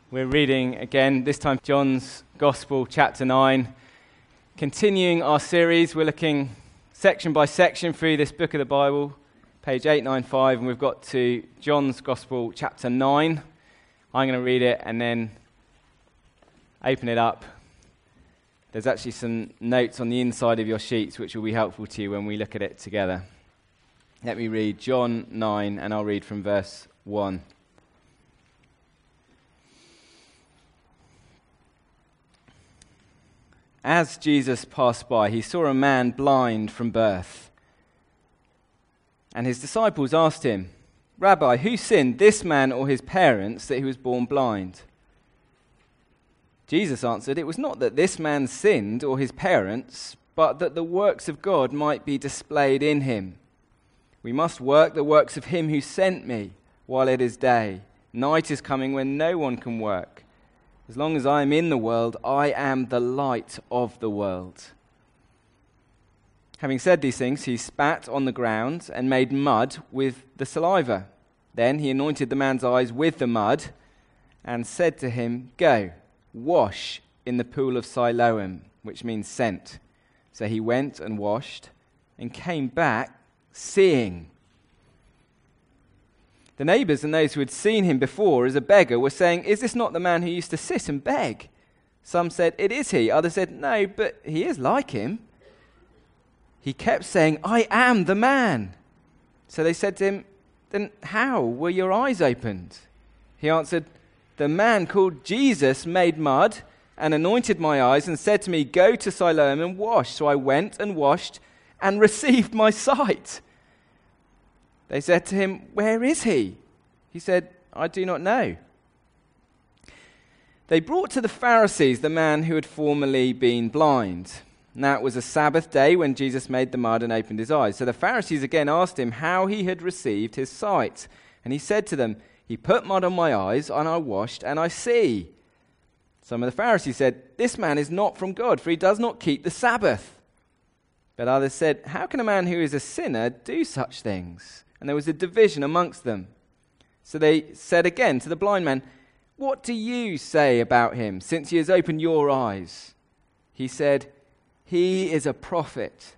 We're reading again, this time John's Gospel, chapter 9. Continuing our series, we're looking section by section through this book of the Bible, page 895, and we've got to John's Gospel, chapter 9. I'm going to read it and then open it up. There's actually some notes on the inside of your sheets which will be helpful to you when we look at it together. Let me read John 9, and I'll read from verse 1. As Jesus passed by, he saw a man blind from birth. And his disciples asked him, "Rabbi, who sinned, this man or his parents, that he was born blind?" Jesus answered, "It was not that this man sinned or his parents, but that the works of God might be displayed in him. We must work the works of him who sent me while it is day. Night is coming when no one can work. As long as I am in the world, I am the light of the world." Having said these things, he spat on the ground and made mud with the saliva. Then he anointed the man's eyes with the mud and said to him, "Go, wash in the pool of Siloam," which means sent. So he went and washed and came back seeing. The neighbors and those who had seen him before as a beggar were saying, "Is this not the man who used to sit and beg?" Some said, "It is he." Others said, "No, but he is like him." He kept saying, "I am the man." So they said to him, "Then how were your eyes opened?" He answered, "The man called Jesus made mud and anointed my eyes and said to me, 'Go to Siloam and wash.' So I went and washed and received my sight." They said to him, "Where is he?" He said, "I do not know." They brought to the Pharisees the man who had formerly been blind. Now it was a Sabbath day when Jesus made the mud and opened his eyes. So the Pharisees again asked him how he had received his sight. And he said to them, "He put mud on my eyes, and I washed, and I see." Some of the Pharisees said, "This man is not from God, for he does not keep the Sabbath." But others said, "How can a man who is a sinner do such things?" And there was a division amongst them. So they said again to the blind man, "What do you say about him, since he has opened your eyes?" He said, "He is a prophet."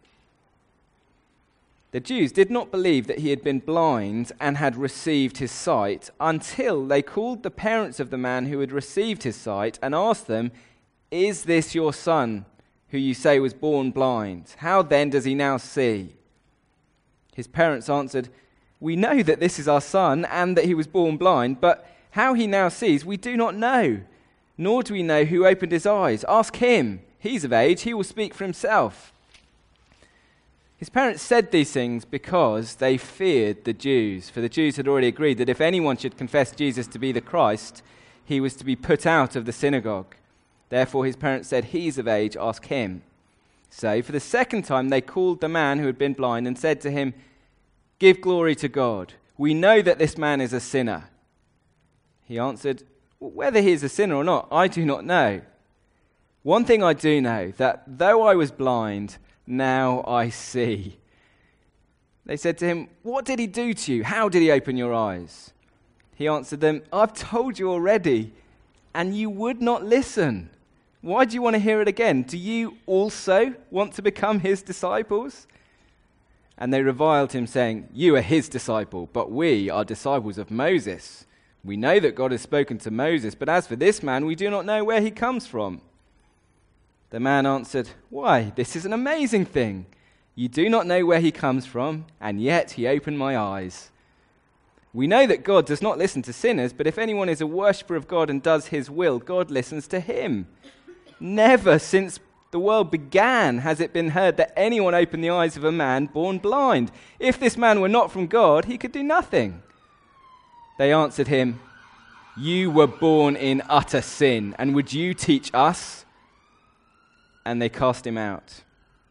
The Jews did not believe that he had been blind and had received his sight until they called the parents of the man who had received his sight and asked them, "Is this your son, who you say was born blind? How then does he now see?" His parents answered, "We know that this is our son and that he was born blind, but how he now sees we do not know, nor do we know who opened his eyes. Ask him. He's of age. He will speak for himself." His parents said these things because they feared the Jews, for the Jews had already agreed that if anyone should confess Jesus to be the Christ, he was to be put out of the synagogue. Therefore his parents said, "He's of age. Ask him." So for the second time they called the man who had been blind and said to him, "Give glory to God. We know that this man is a sinner." He answered, "Whether he is a sinner or not, I do not know. One thing I do know, that though I was blind, now I see." They said to him, "What did he do to you? How did he open your eyes?" He answered them, "I've told you already, and you would not listen. Why do you want to hear it again? Do you also want to become his disciples?" And they reviled him, saying, "You are his disciple, but we are disciples of Moses. We know that God has spoken to Moses, but as for this man, we do not know where he comes from." The man answered, "Why, this is an amazing thing. You do not know where he comes from, and yet he opened my eyes. We know that God does not listen to sinners, but if anyone is a worshipper of God and does his will, God listens to him. Never since the world began has it been heard that anyone opened the eyes of a man born blind. If this man were not from God, he could do nothing." They answered him, "You were born in utter sin, and would you teach us?" And they cast him out.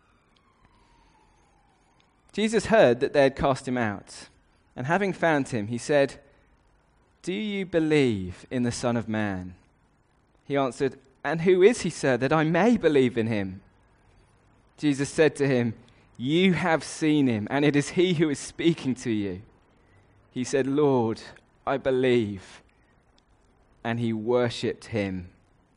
Jesus heard that they had cast him out, and having found him, he said, "Do you believe in the Son of Man?" He answered, "And who is he, sir, that I may believe in him?" Jesus said to him, "You have seen him, and it is he who is speaking to you." He said, "Lord, I believe." and he worshipped him.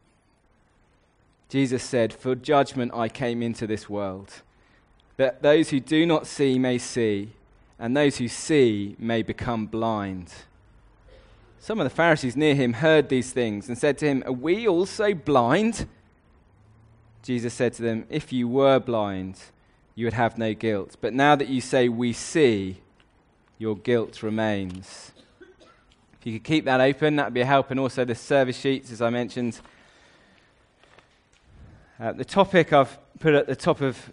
Jesus said, "For judgment I came into this world, that those who do not see may see, and those who see may become blind." Some of the Pharisees near him heard these things and said to him, "Are we also blind?" Jesus said to them, "If you were blind, you would have no guilt. But now that you say we see, your guilt remains." If you could keep that open, that would be a help. And also the service sheets, as I mentioned. The topic I've put at the top of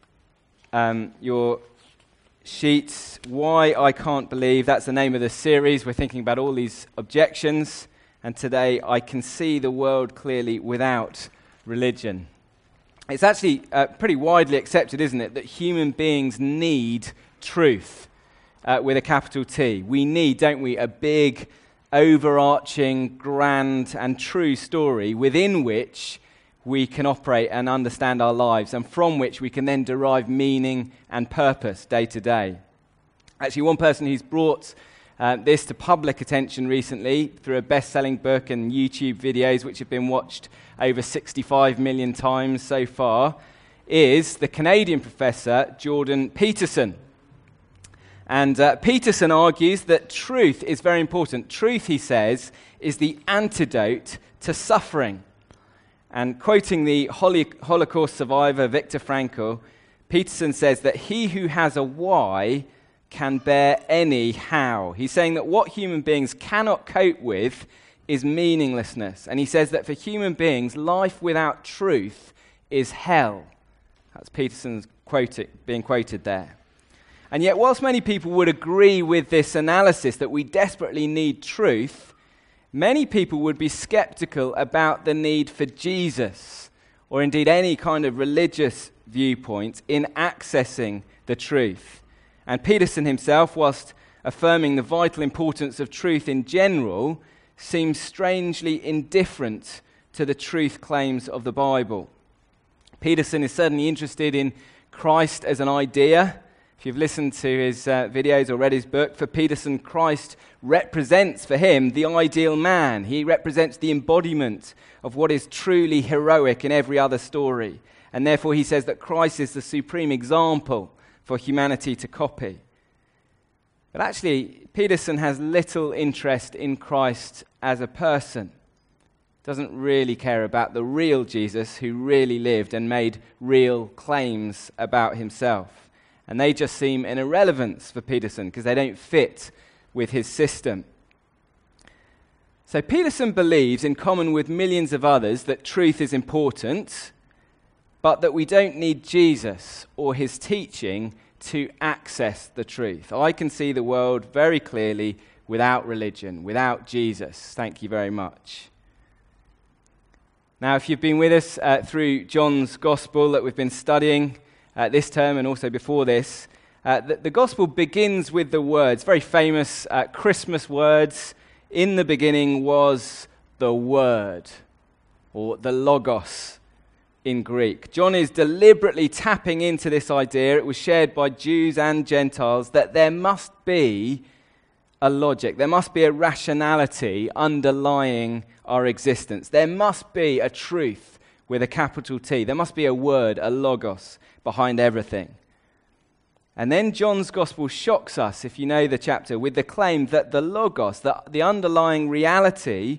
your sheets, Why I Can't Believe. That's the name of the series. We're thinking about all these objections. And today, I can see the world clearly without religion. It's actually pretty widely accepted, isn't it, that human beings need truth with a capital T. We need, don't we, a big, overarching, grand and true story within which we can operate and understand our lives, and from which we can then derive meaning and purpose day to day. Actually, one person who's brought this to public attention recently through a best-selling book and YouTube videos which have been watched over 65 million times so far is the Canadian professor Jordan Peterson. And Peterson argues that truth is very important. Truth, he says, is the antidote to suffering. And quoting the Holocaust survivor Viktor Frankl, Peterson says that he who has a why can bear any how. He's saying that what human beings cannot cope with is meaninglessness. And he says that for human beings, life without truth is hell. That's Peterson's being quoted there. And yet, whilst many people would agree with this analysis that we desperately need truth, many people would be skeptical about the need for Jesus, or indeed any kind of religious viewpoint, in accessing the truth. And Peterson himself, whilst affirming the vital importance of truth in general, seems strangely indifferent to the truth claims of the Bible. Peterson is certainly interested in Christ as an idea. If you've listened to his videos or read his book, for Peterson, Christ represents for him the ideal man. He represents the embodiment of what is truly heroic in every other story. And therefore he says that Christ is the supreme example for humanity to copy. But actually, Peterson has little interest in Christ as a person. Doesn't really care about the real Jesus who really lived and made real claims about himself. And they just seem an irrelevance for Peterson because they don't fit with his system. So Peterson believes, in common with millions of others, that truth is important, but that we don't need Jesus or his teaching to access the truth. I can see the world very clearly without religion, without Jesus. Thank you very much. Now, if you've been with us through John's Gospel that we've been studying this term and also before this, the Gospel begins with the words, very famous Christmas words, "In the beginning was the Word," or the Logos in Greek. John is deliberately tapping into this idea. It was shared by Jews and Gentiles that there must be a logic, there must be a rationality underlying our existence. There must be a truth with a capital T. There must be a word, a logos, behind everything. And then John's Gospel shocks us, if you know the chapter, with the claim that the logos, the underlying reality,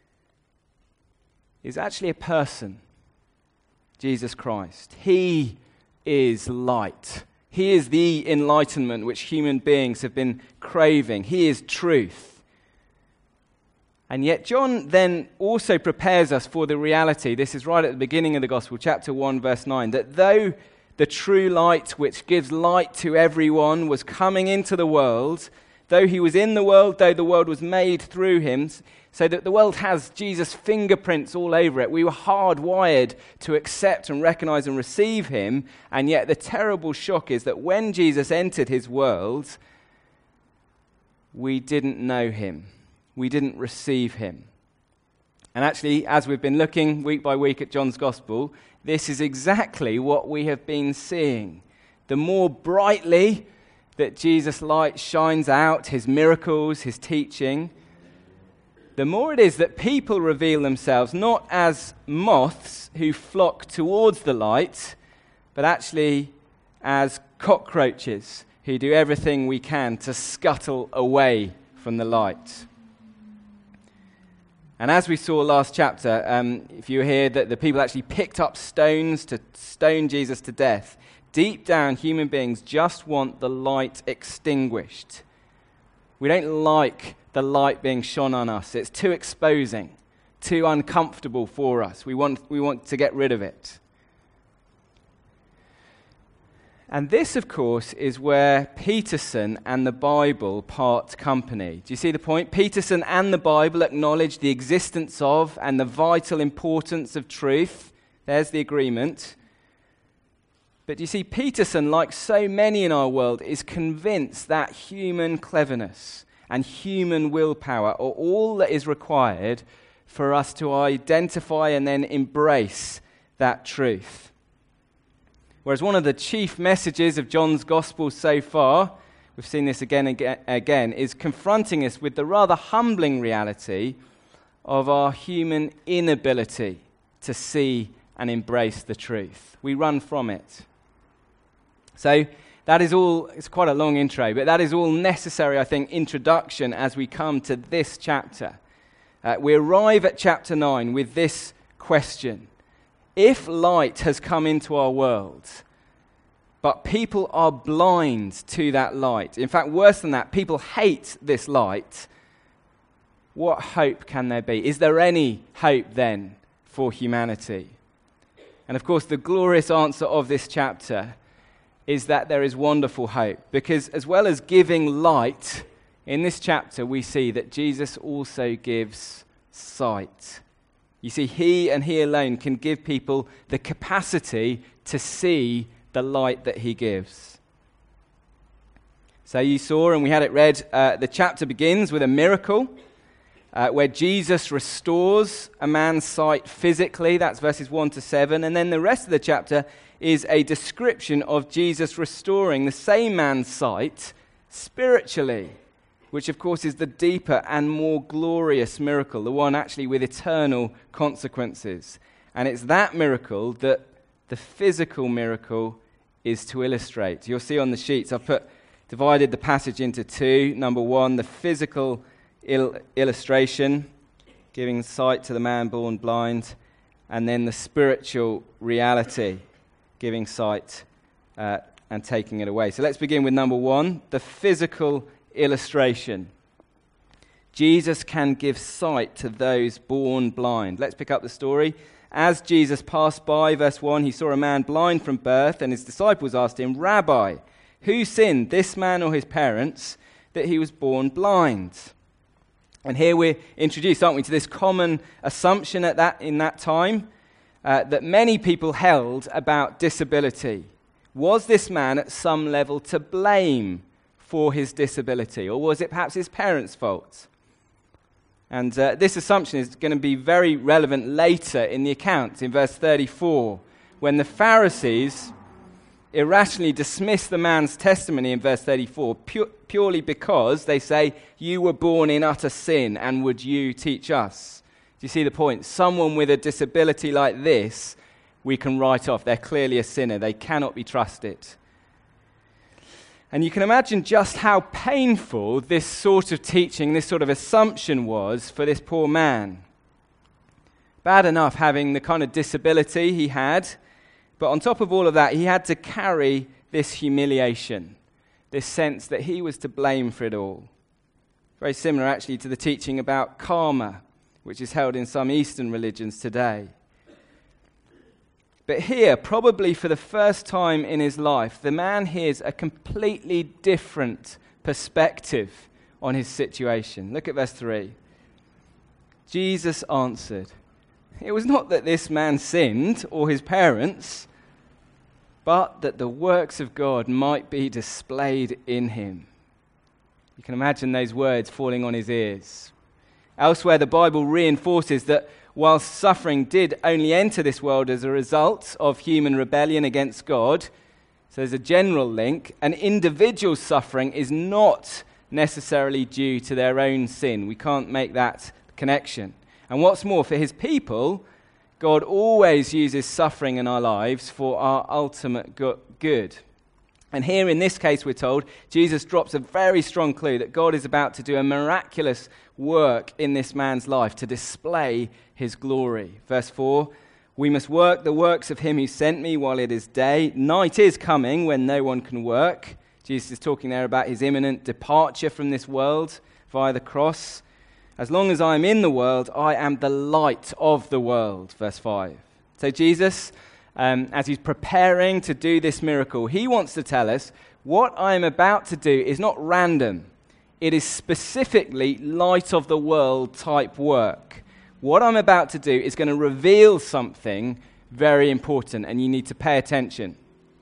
is actually a person, Jesus Christ. He is light. He is the enlightenment which human beings have been craving. He is truth. And yet John then also prepares us for the reality, this is right at the beginning of the Gospel, chapter 1, verse 9, that though the true light which gives light to everyone was coming into the world, though he was in the world, though the world was made through him, so that the world has Jesus' fingerprints all over it. We were hardwired to accept and recognize and receive him, and yet the terrible shock is that when Jesus entered his world, we didn't know him. We didn't receive him. And actually, as we've been looking week by week at John's Gospel, this is exactly what we have been seeing. The more brightly that Jesus' light shines out, his miracles, his teaching, the more it is that people reveal themselves not as moths who flock towards the light, but actually as cockroaches who do everything we can to scuttle away from the light. And as we saw last chapter, if you hear that the people actually picked up stones to stone Jesus to death, deep down human beings just want the light extinguished. We don't like the light being shone on us. It's too exposing, too uncomfortable for us. We want to get rid of it. And this, of course, is where Peterson and the Bible part company. Do you see the point? Peterson and the Bible acknowledge the existence of and the vital importance of truth. There's the agreement. But you see, Peterson, like so many in our world, is convinced that human cleverness and human willpower are all that is required for us to identify and then embrace that truth. Whereas one of the chief messages of John's Gospel so far, we've seen this again and again, is confronting us with the rather humbling reality of our human inability to see and embrace the truth. We run from it. So that is all, it's quite a long intro, but that is all necessary, I think, introduction as we come to this chapter. We arrive at chapter 9 with this question. If light has come into our world, but people are blind to that light, in fact, worse than that, people hate this light, what hope can there be? Is there any hope then for humanity? And of course, the glorious answer of this chapter is that there is wonderful hope, because as well as giving light, in this chapter we see that Jesus also gives sight. You see, he and he alone can give people the capacity to see the light that he gives. So you saw, and we had it read, the chapter begins with a miracle where Jesus restores a man's sight physically. That's verses 1 to 7. And then the rest of the chapter is a description of Jesus restoring the same man's sight spiritually, which of course is the deeper and more glorious miracle, the one actually with eternal consequences. And it's that miracle that the physical miracle is to illustrate. You'll see on the sheets, I've divided the passage into two. Number one, the physical illustration, giving sight to the man born blind, and then the spiritual reality, giving sight and taking it away. So let's begin with number one, the physical illustration. Jesus can give sight to those born blind. Let's pick up the story. As Jesus passed by, verse 1, he saw a man blind from birth, and his disciples asked him, Rabbi, who sinned, this man or his parents, that he was born blind? And here we're introduced, aren't we, to this common assumption in that time that many people held about disability. Was this man at some level to blame for his disability, or was it perhaps his parents' fault? And this assumption is going to be very relevant later in the account, in verse 34, when the Pharisees irrationally dismiss the man's testimony in verse 34, purely because they say, you were born in utter sin, and would you teach us? Do you see the point? Someone with a disability like this, we can write off. They're clearly a sinner. They cannot be trusted. And you can imagine just how painful this sort of teaching, this sort of assumption was for this poor man. Bad enough having the kind of disability he had, but on top of all of that, he had to carry this humiliation, this sense that he was to blame for it all. Very similar actually to the teaching about karma, which is held in some Eastern religions today. But here, probably for the first time in his life, the man hears a completely different perspective on his situation. Look at verse 3. Jesus answered, it was not that this man sinned or his parents, but that the works of God might be displayed in him. You can imagine those words falling on his ears. Elsewhere, the Bible reinforces that while suffering did only enter this world as a result of human rebellion against God, so there's a general link, an individual's suffering is not necessarily due to their own sin. We can't make that connection. And what's more, for his people, God always uses suffering in our lives for our ultimate good. And here in this case, we're told, Jesus drops a very strong clue that God is about to do a miraculous work in this man's life to display his glory. Verse 4, we must work the works of him who sent me while it is day. Night is coming when no one can work. Jesus is talking there about his imminent departure from this world via the cross. As long as I am in the world, I am the light of the world, verse 5. So Jesus, as he's preparing to do this miracle, he wants to tell us what I am about to do is not random. It is specifically light of the world type work. What I'm about to do is going to reveal something very important, and you need to pay attention.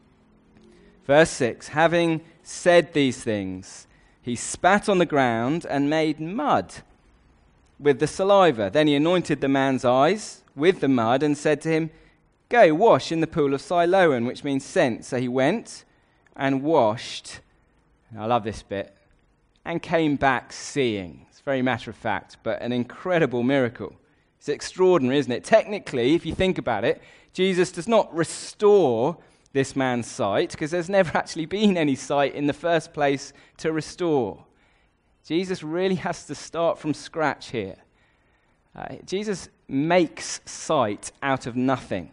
Verse 6, having said these things, he spat on the ground and made mud with the saliva. Then he anointed the man's eyes with the mud and said to him, go wash in the pool of Siloam, which means sent. So he went and washed, I love this bit, and came back seeing. It's very matter of fact, but an incredible miracle. It's extraordinary, isn't it? Technically, if you think about it, Jesus does not restore this man's sight, because there's never actually been any sight in the first place to restore. Jesus really has to start from scratch here. Jesus makes sight out of nothing.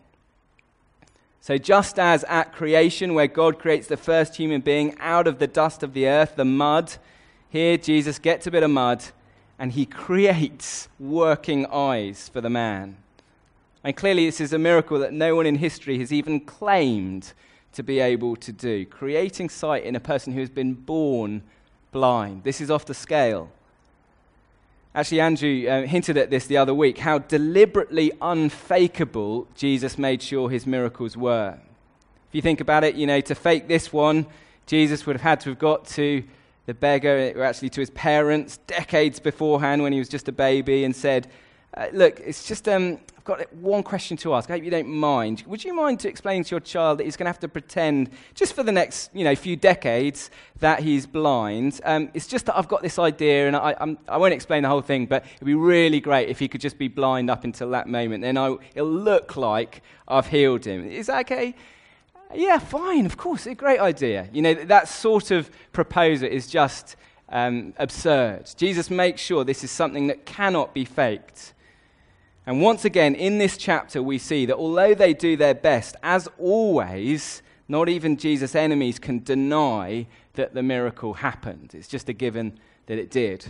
So just as at creation, where God creates the first human being out of the dust of the earth, the mud, here Jesus gets a bit of mud and he creates working eyes for the man. And clearly this is a miracle that no one in history has even claimed to be able to do. Creating sight in a person who has been born blind. This is off the scale. Actually, Andrew hinted at this the other week, how deliberately unfakeable Jesus made sure his miracles were. If you think about it, to fake this one, Jesus would have had to have got to the beggar, or actually to his parents, decades beforehand when he was just a baby, and said, look, it's just, I've got one question to ask. I hope you don't mind. Would you mind to explain to your child that he's going to have to pretend, just for the next, few decades, that he's blind? It's just that I've got this idea, and I won't explain the whole thing, but it'd be really great if he could just be blind up until that moment. Then it'll look like I've healed him. Is that okay? Yeah, fine, of course, a great idea. That sort of proposal is just absurd. Jesus makes sure this is something that cannot be faked. And once again, in this chapter, we see that although they do their best, as always, not even Jesus' enemies can deny that the miracle happened. It's just a given that it did.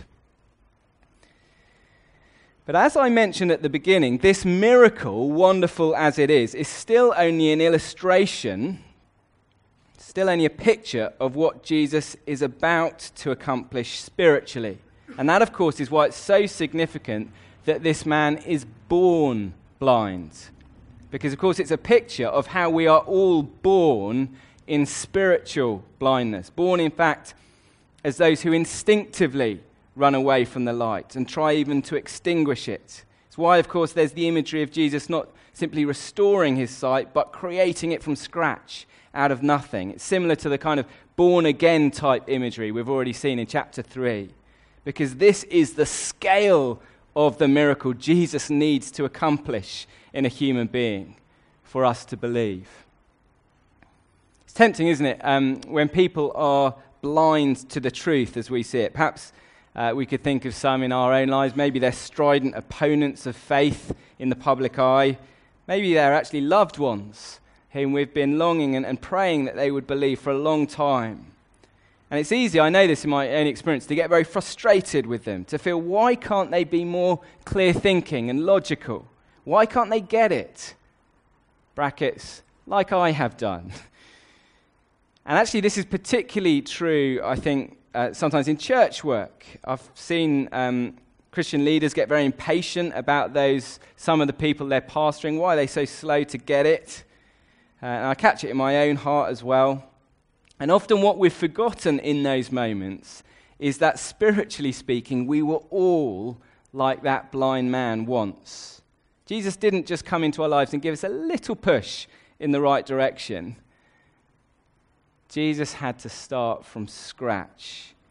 But as I mentioned at the beginning, this miracle, wonderful as it is still only an illustration, still only a picture of what Jesus is about to accomplish spiritually. And that, of course, is why it's so significant that this man is born blind. Because, of course, it's a picture of how we are all born in spiritual blindness. Born, in fact, as those who instinctively run away from the light and try even to extinguish it. It's why, of course, there's the imagery of Jesus not simply restoring his sight, but creating it from scratch, out of nothing. It's similar to the kind of born-again type imagery we've already seen in chapter 3. Because this is the scale of the miracle Jesus needs to accomplish in a human being for us to believe. It's tempting, isn't it, when people are blind to the truth as we see it. Perhaps we could think of some in our own lives. Maybe they're strident opponents of faith in the public eye. Maybe they're actually loved ones whom we've been longing and praying that they would believe for a long time. And it's easy, I know this in my own experience, to get very frustrated with them, to feel, why can't they be more clear-thinking and logical? Why can't they get it? Brackets, like I have done. And actually, this is particularly true, I think, sometimes in church work. I've seen Christian leaders get very impatient about some of the people they're pastoring. Why are they so slow to get it? And I catch it in my own heart as well. And often what we've forgotten in those moments is that, spiritually speaking, we were all like that blind man once. Jesus didn't just come into our lives and give us a little push in the right direction. Jesus had to start from scratch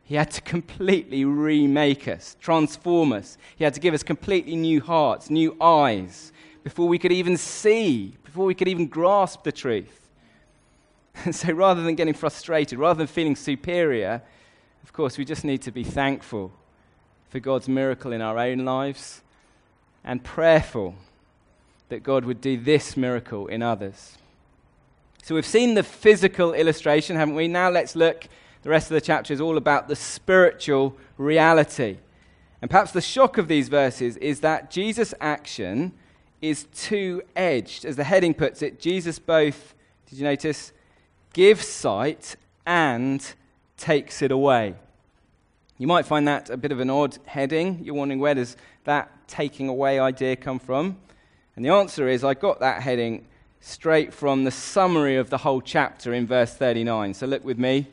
He had to completely remake us, transform us. He had to give us completely new hearts, new eyes, before we could even see, before we could even grasp the truth. And so rather than getting frustrated, rather than feeling superior, of course, we just need to be thankful for God's miracle in our own lives and prayerful that God would do this miracle in others. So we've seen the physical illustration, haven't we? Now let's look. The rest of the chapter is all about the spiritual reality. And perhaps the shock of these verses is that Jesus' action is two-edged. As the heading puts it, Jesus both, did you notice, gives sight and takes it away. You might find that a bit of an odd heading. You're wondering, where does that taking away idea come from? And the answer is, I got that heading straight from the summary of the whole chapter in verse 39. So look with me.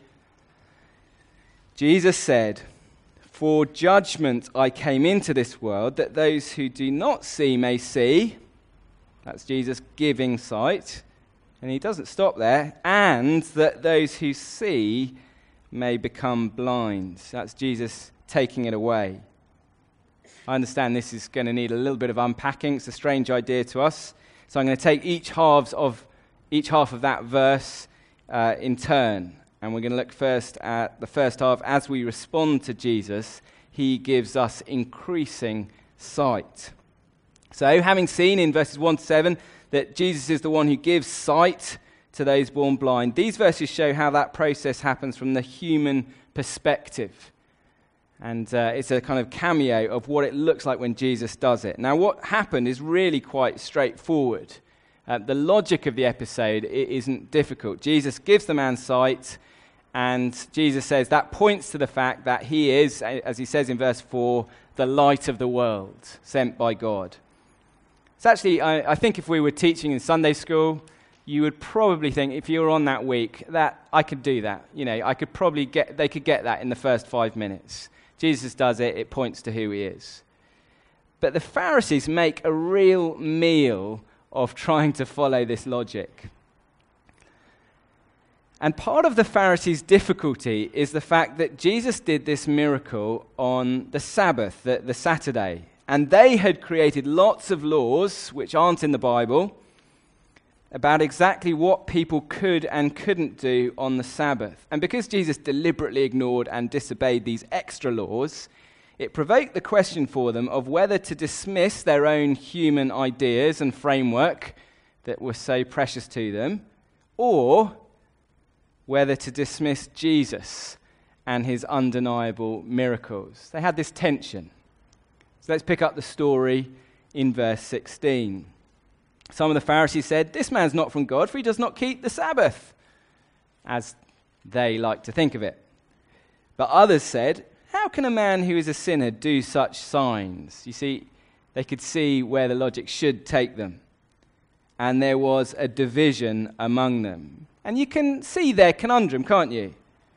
Jesus said, "For judgment I came into this world, that those who do not see may see." That's Jesus giving sight. And he doesn't stop there. "And that those who see may become blind." That's Jesus taking it away. I understand this is going to need a little bit of unpacking. It's a strange idea to us. So I'm going to take each half of that verse in turn. And we're going to look first at the first half. As we respond to Jesus, he gives us increasing sight. So having seen in verses 1 to 7 that Jesus is the one who gives sight to those born blind, these verses show how that process happens from the human perspective. And it's a kind of cameo of what it looks like when Jesus does it. Now, what happened is really quite straightforward. The logic of the episode isn't difficult. Jesus gives the man sight, and Jesus says that points to the fact that he is, as he says in verse 4, the light of the world, sent by God. It's actually, I think if we were teaching in Sunday school, you would probably think, if you were on that week, that I could do that. You know, they could get that in the first 5 minutes. Jesus does it, it points to who he is. But the Pharisees make a real meal of trying to follow this logic. And part of the Pharisees' difficulty is the fact that Jesus did this miracle on the Sabbath, the Saturday. And they had created lots of laws, which aren't in the Bible, about exactly what people could and couldn't do on the Sabbath. And because Jesus deliberately ignored and disobeyed these extra laws, it provoked the question for them of whether to dismiss their own human ideas and framework that were so precious to them, or whether to dismiss Jesus and his undeniable miracles. They had this tension. So let's pick up the story in verse 16. Some of the Pharisees said, "This man's not from God, for he does not keep the Sabbath," as they like to think of it. But others said, "How can a man who is a sinner do such signs?" You see, they could see where the logic should take them. And there was a division among them. And you can see their conundrum, can't you?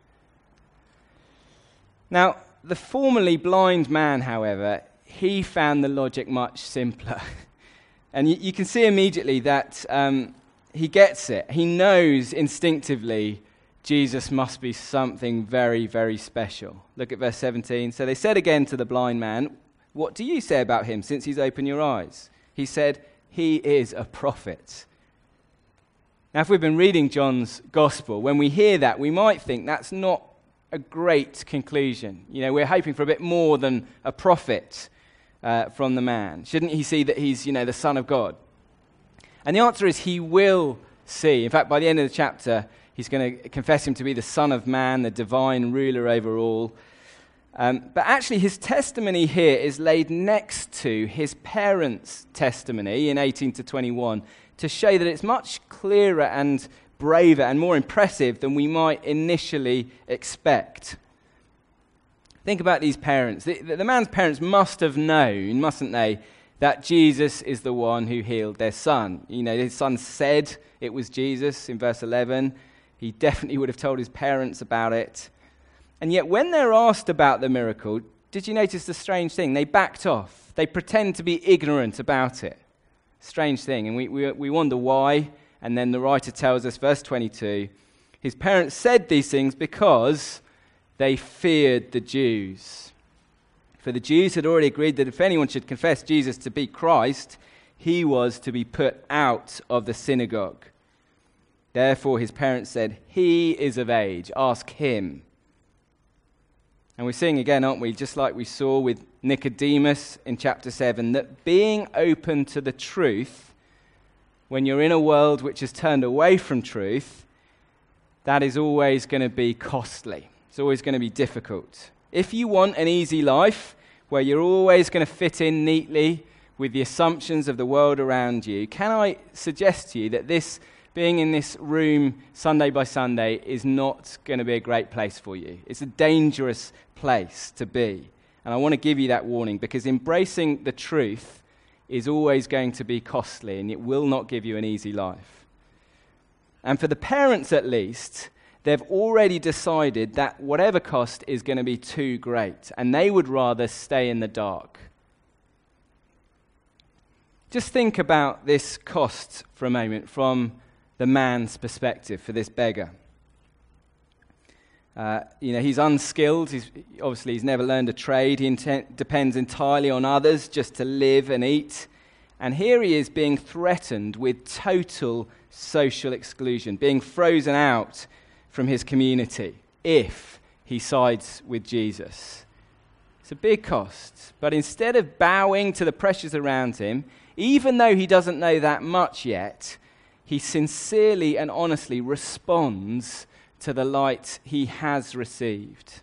Now, the formerly blind man, however, he found the logic much simpler. And you can see immediately that he gets it. He knows instinctively Jesus must be something very, very special. Look at verse 17. "So they said again to the blind man, 'What do you say about him since he's opened your eyes?' He said, 'He is a prophet.'" Now, if we've been reading John's Gospel, when we hear that, we might think that's not a great conclusion. You know, we're hoping for a bit more than a prophet from the man. Shouldn't he see that he's, the Son of God? And the answer is he will see. In fact, by the end of the chapter, he's going to confess him to be the Son of Man, the divine ruler over all. But actually, his testimony here is laid next to his parents' testimony in 18 to 21 to show that it's much clearer and braver and more impressive than we might initially expect. Think about these parents. The man's parents must have known, mustn't they, that Jesus is the one who healed their son. His son said it was Jesus in verse 11. He definitely would have told his parents about it. And yet when they're asked about the miracle, did you notice the strange thing? They backed off. They pretend to be ignorant about it. Strange thing. And we wonder why. And then the writer tells us, verse 22, his parents said these things because they feared the Jews. For the Jews had already agreed that if anyone should confess Jesus to be Christ, he was to be put out of the synagogue. Therefore his parents said, "He is of age, ask him." And we're seeing again, aren't we, just like we saw with Nicodemus in chapter 7, that being open to the truth, when you're in a world which has turned away from truth, that is always going to be costly. It's always going to be difficult. If you want an easy life, where you're always going to fit in neatly with the assumptions of the world around you, can I suggest to you that this being in this room Sunday by Sunday is not going to be a great place for you. It's a dangerous place to be. And I want to give you that warning, because embracing the truth is always going to be costly, and it will not give you an easy life. And for the parents at least, they've already decided that whatever cost is going to be too great, and they would rather stay in the dark. Just think about this cost for a moment from the man's perspective, for this beggar. He's unskilled. He's never learned a trade. He depends entirely on others just to live and eat. And here he is being threatened with total social exclusion, being frozen out from his community if he sides with Jesus. It's a big cost. But instead of bowing to the pressures around him, even though he doesn't know that much yet, he sincerely and honestly responds to the light he has received.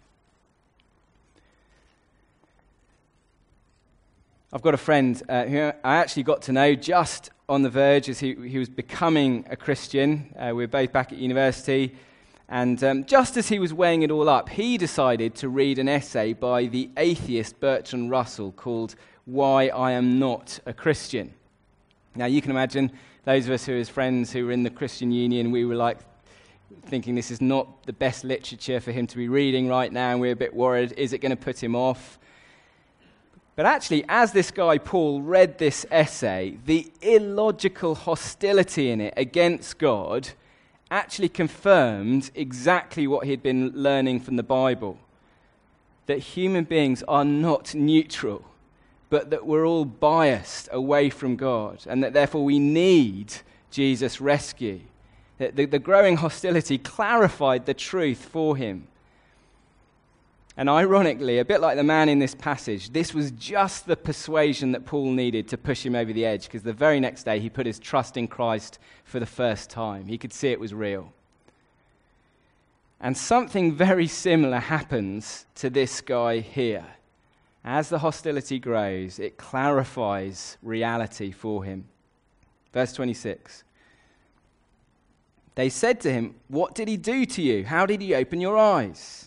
I've got a friend who I actually got to know just on the verge as he was becoming a Christian. We were both back at university. And just as he was weighing it all up, he decided to read an essay by the atheist Bertrand Russell called "Why I Am Not a Christian." Now, you can imagine those of us who are his friends who were in the Christian Union, we were like thinking this is not the best literature for him to be reading right now, and we're a bit worried, is it going to put him off? But actually, as this guy Paul read this essay, the illogical hostility in it against God actually confirmed exactly what he'd been learning from the Bible, that human beings are not neutral, but that we're all biased away from God, and that therefore we need Jesus' rescue. The growing hostility clarified the truth for him. And ironically, a bit like the man in this passage, this was just the persuasion that Paul needed to push him over the edge, because the very next day he put his trust in Christ for the first time. He could see it was real. And something very similar happens to this guy here. As the hostility grows, it clarifies reality for him. Verse 26. They said to him, "What did he do to you? How did he open your eyes?"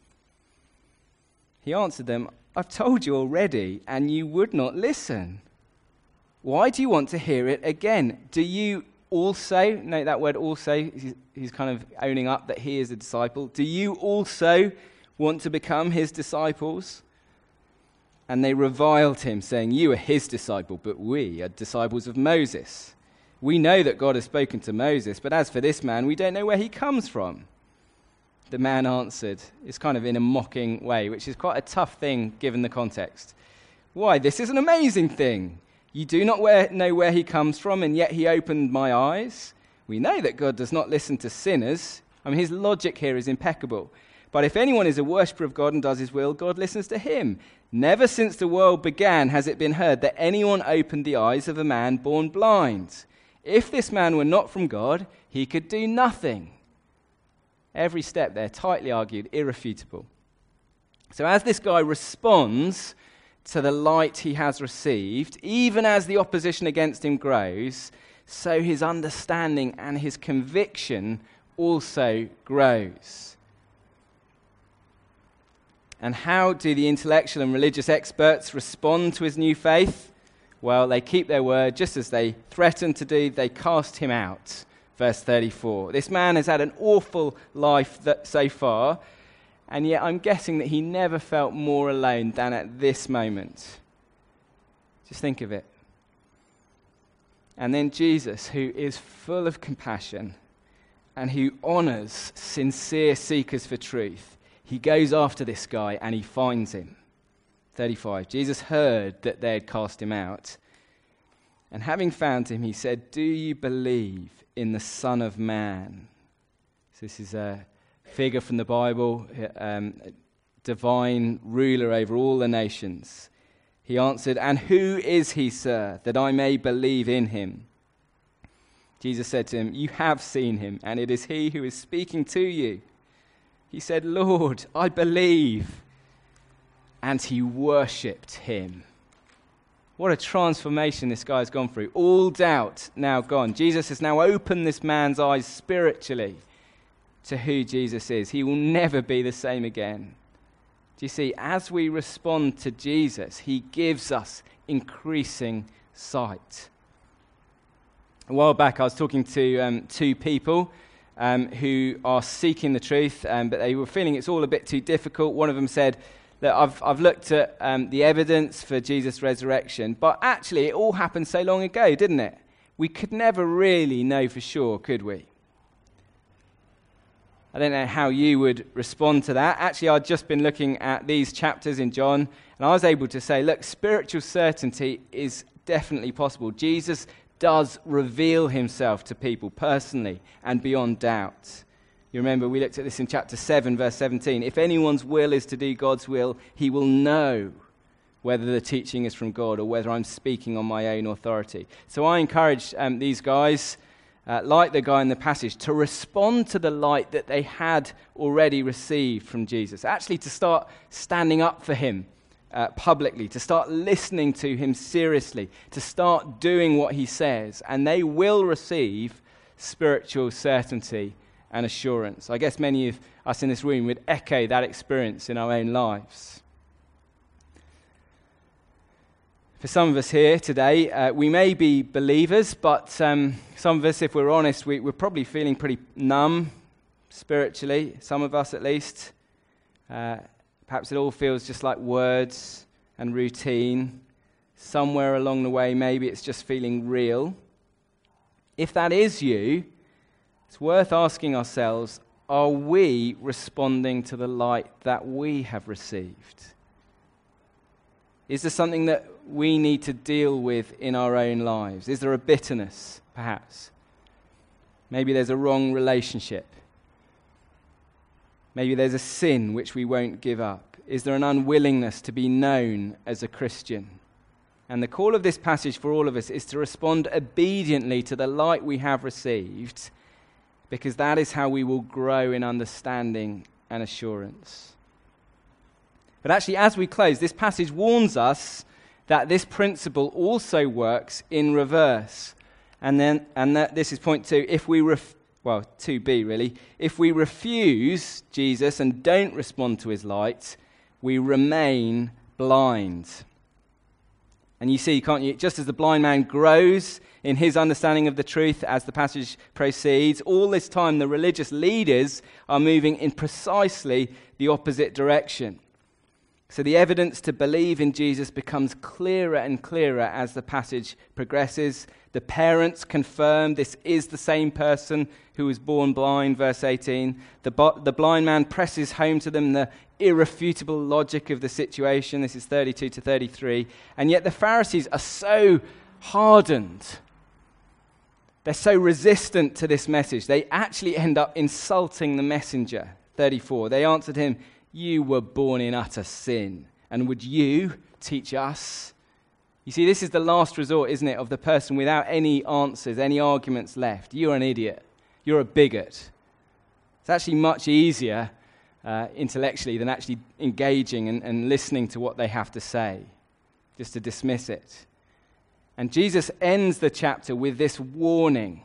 He answered them, "I've told you already, and you would not listen. Why do you want to hear it again? Do you also," note that word also, he's kind of owning up that he is a disciple. "Do you also want to become his disciples?" And they reviled him, saying, "You are his disciple, but we are disciples of Moses. We know that God has spoken to Moses, but as for this man, we don't know where he comes from." The man answered, it's kind of in a mocking way, which is quite a tough thing given the context. "Why, this is an amazing thing. You do not know where he comes from, and yet he opened my eyes. We know that God does not listen to sinners." I mean, his logic here is impeccable. "But if anyone is a worshipper of God and does his will, God listens to him. Never since the world began has it been heard that anyone opened the eyes of a man born blind. If this man were not from God, he could do nothing." Every step there, tightly argued, irrefutable. So as this guy responds to the light he has received, even as the opposition against him grows, so his understanding and his conviction also grows. And how do the intellectual and religious experts respond to his new faith? Well, they keep their word. Just as they threatened to do, they cast him out. Verse 34. This man has had an awful life so far, and yet I'm guessing that he never felt more alone than at this moment. Just think of it. And then Jesus, who is full of compassion and who honors sincere seekers for truth, he goes after this guy and he finds him. 35. Jesus heard that they had cast him out. And having found him, he said, "Do you believe in the Son of Man?" So this is a figure from the Bible, divine ruler over all the nations. He answered, "And who is he, sir, that I may believe in him?" Jesus said to him, "You have seen him, and it is he who is speaking to you." He said, "Lord, I believe." And he worshipped him. What a transformation this guy's gone through. All doubt now gone. Jesus has now opened this man's eyes spiritually to who Jesus is. He will never be the same again. Do you see, as we respond to Jesus, he gives us increasing sight. A while back, I was talking to two people who are seeking the truth, but they were feeling it's all a bit too difficult. One of them said that I've looked at the evidence for Jesus' resurrection, but actually it all happened so long ago, didn't it? We could never really know for sure, could we? I don't know how you would respond to that. Actually, I'd just been looking at these chapters in John, and I was able to say, look, spiritual certainty is definitely possible. Jesus does reveal himself to people personally and beyond doubt. You remember we looked at this in chapter 7, verse 17. If anyone's will is to do God's will, he will know whether the teaching is from God or whether I'm speaking on my own authority. So I encourage these guys, like the guy in the passage, to respond to the light that they had already received from Jesus. Actually, to start standing up for him publicly, to start listening to him seriously, to start doing what he says, and they will receive spiritual certainty and assurance. I guess many of us in this room would echo that experience in our own lives. For some of us here today, we may be believers, but some of us, if we're honest, we're probably feeling pretty numb spiritually, some of us at least. Perhaps it all feels just like words and routine. Somewhere along the way, maybe it's just feeling real. If that is you, it's worth asking ourselves, are we responding to the light that we have received? Is there something that we need to deal with in our own lives? Is there a bitterness, perhaps? Maybe there's a wrong relationship. Maybe there's a sin which we won't give up. Is there an unwillingness to be known as a Christian? And the call of this passage for all of us is to respond obediently to the light we have received, because that is how we will grow in understanding and assurance. But actually, as we close, this passage warns us that this principle also works in reverse. And that this is point 2. If we 2b really. If we refuse Jesus and don't respond to his light, we remain blind. And you see, can't you? Just as the blind man grows in his understanding of the truth as the passage proceeds, all this time the religious leaders are moving in precisely the opposite direction. So the evidence to believe in Jesus becomes clearer and clearer as the passage progresses. The parents confirm this is the same person who was born blind, verse 18. The blind man presses home to them the irrefutable logic of the situation. This is 32 to 33. And yet the Pharisees are so hardened. They're so resistant to this message. They actually end up insulting the messenger. 34. They answered him, "You were born in utter sin, and would you teach us?" You see, this is the last resort, isn't it, of the person without any answers, any arguments left. You're an idiot. You're a bigot. It's actually much easier intellectually than actually engaging and listening to what they have to say, just to dismiss it. And Jesus ends the chapter with this warning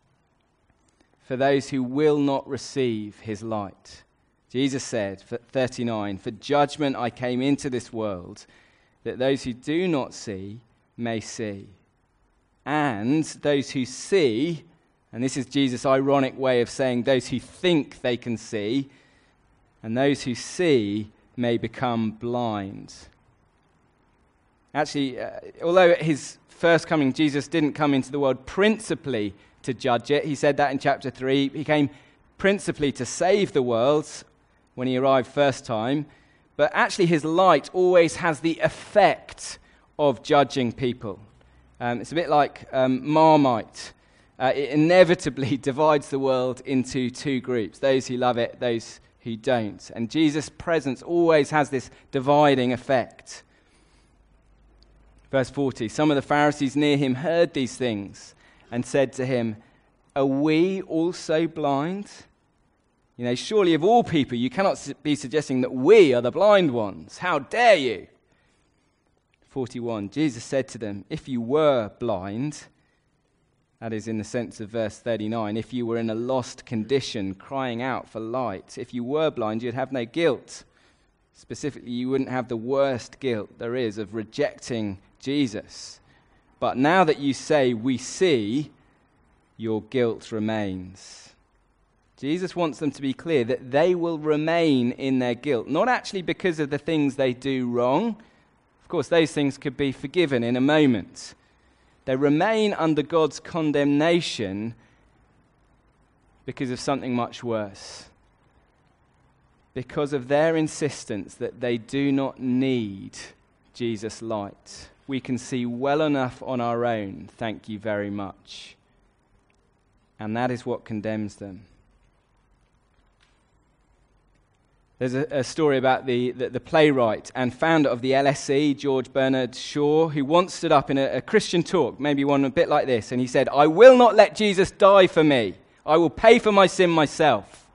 for those who will not receive his light. Jesus said, 39, "For judgment I came into this world, that those who do not see may see. And those who see," and this is Jesus' ironic way of saying those who think they can see, "and those who see may become blind." Actually, although at his first coming, Jesus didn't come into the world principally to judge it. He said that in chapter 3. He came principally to save the world. when he arrived first time, but actually his light always has the effect of judging people. It's a bit like Marmite. It inevitably divides the world into two groups, those who love it, those who don't. And Jesus' presence always has this dividing effect. Verse 40, some of the Pharisees near him heard these things and said to him, "Are we also blind?" Surely of all people, you cannot be suggesting that we are the blind ones. How dare you? 41, Jesus said to them, "If you were blind," that is in the sense of verse 39, if you were in a lost condition, crying out for light, if you were blind, you'd have no guilt. Specifically, you wouldn't have the worst guilt there is of rejecting Jesus. But now that you say, "We see," your guilt remains. Jesus wants them to be clear that they will remain in their guilt, not actually because of the things they do wrong. Of course, those things could be forgiven in a moment. They remain under God's condemnation because of something much worse. Because of their insistence that they do not need Jesus' light. We can see well enough on our own, thank you very much. And that is what condemns them. There's a story about the playwright and founder of the LSE, George Bernard Shaw, who once stood up in a Christian talk, maybe one a bit like this, and he said, "I will not let Jesus die for me. I will pay for my sin myself."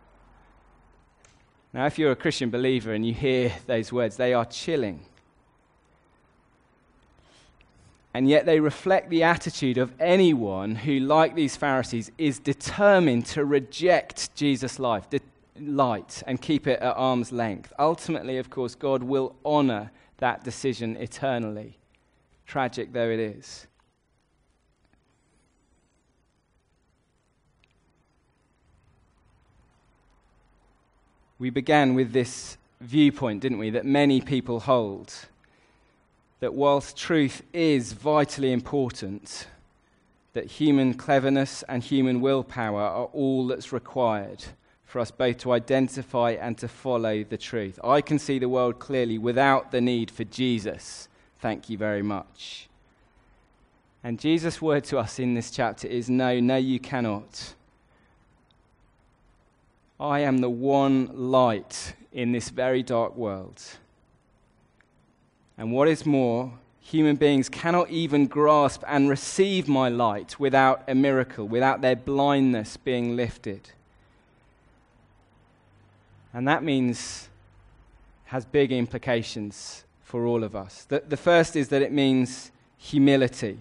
Now, if you're a Christian believer and you hear those words, they are chilling. And yet they reflect the attitude of anyone who, like these Pharisees, is determined to reject Jesus' light and keep it at arm's length. Ultimately, of course, God will honor that decision eternally, tragic though it is. We began with this viewpoint, didn't we, that many people hold, that whilst truth is vitally important, that human cleverness and human willpower are all that's required for us both to identify and to follow the truth. I can see the world clearly without the need for Jesus. Thank you very much. And Jesus' word to us in this chapter is, no, you cannot. I am the one light in this very dark world. And what is more, human beings cannot even grasp and receive my light without a miracle, without their blindness being lifted. And that has big implications for all of us. The first is that it means humility.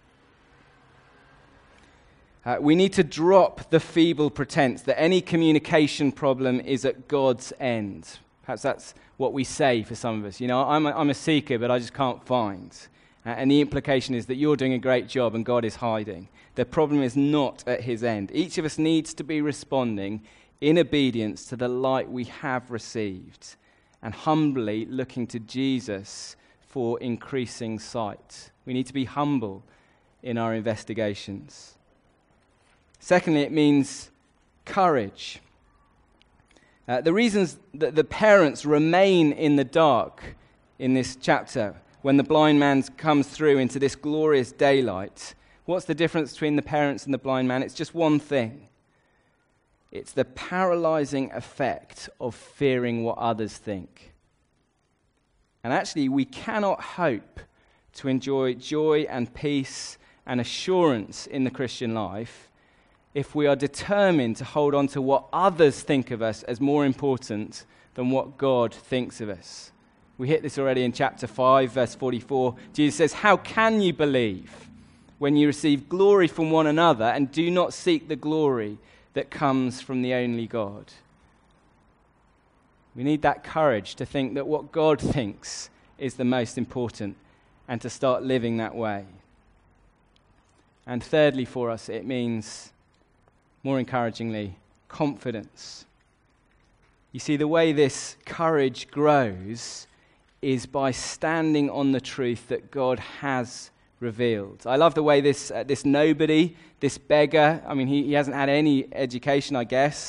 We need to drop the feeble pretense that any communication problem is at God's end. Perhaps that's what we say for some of us. I'm a seeker, but I just can't find. And the implication is that you're doing a great job and God is hiding. The problem is not at his end. Each of us needs to be responding in obedience to the light we have received and humbly looking to Jesus for increasing sight. We need to be humble in our investigations. Secondly, it means courage. The reasons that the parents remain in the dark in this chapter when the blind man comes through into this glorious daylight, what's the difference between the parents and the blind man? It's just one thing. It's the paralyzing effect of fearing what others think. And actually, we cannot hope to enjoy joy and peace and assurance in the Christian life if we are determined to hold on to what others think of us as more important than what God thinks of us. We hit this already in chapter 5, verse 44. Jesus says, "How can you believe when you receive glory from one another and do not seek the glory that comes from the only God?" We need that courage to think that what God thinks is the most important and to start living that way. And thirdly for us, it means, more encouragingly, confidence. You see, the way this courage grows is by standing on the truth that God has revealed. I love the way this nobody, this beggar, he hasn't had any education, I guess,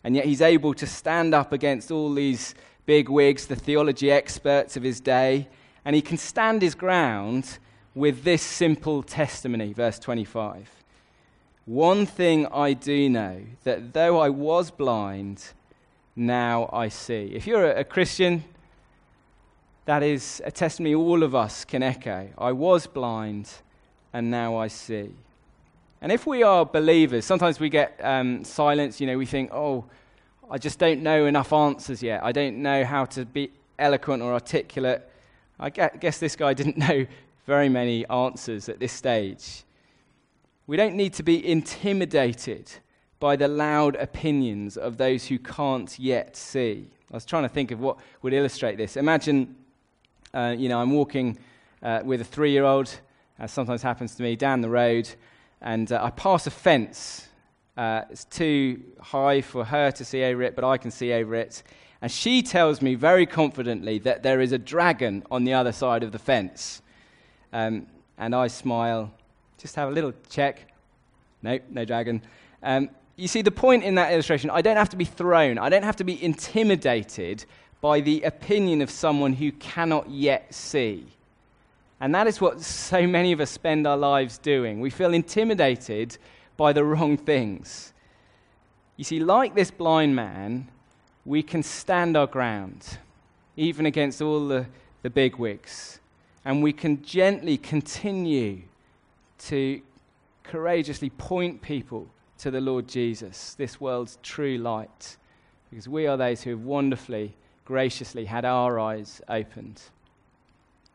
And yet he's able to stand up against all these big wigs, the theology experts of his day, and he can stand his ground with this simple testimony, verse 25. One thing I do know, that though I was blind, now I see. If you're a Christian, that is a testimony all of us can echo. I was blind, and now I see. And if we are believers, sometimes we get silence. We think, I just don't know enough answers yet. I don't know how to be eloquent or articulate. I guess this guy didn't know very many answers at this stage. We don't need to be intimidated by the loud opinions of those who can't yet see. I was trying to think of what would illustrate this. Imagine, I'm walking with a 3-year-old, as sometimes happens to me, down the road, and I pass a fence. It's too high for her to see over it, but I can see over it. And she tells me very confidently that there is a dragon on the other side of the fence. And I smile, just have a little check. Nope, no dragon. You see, the point in that illustration, I don't have to be thrown. I don't have to be intimidated by the opinion of someone who cannot yet see. And that is what so many of us spend our lives doing. We feel intimidated by the wrong things. You see, like this blind man, we can stand our ground, even against all the bigwigs. And we can gently continue to courageously point people to the Lord Jesus, this world's true light, because we are those who have wonderfully, graciously had our eyes opened.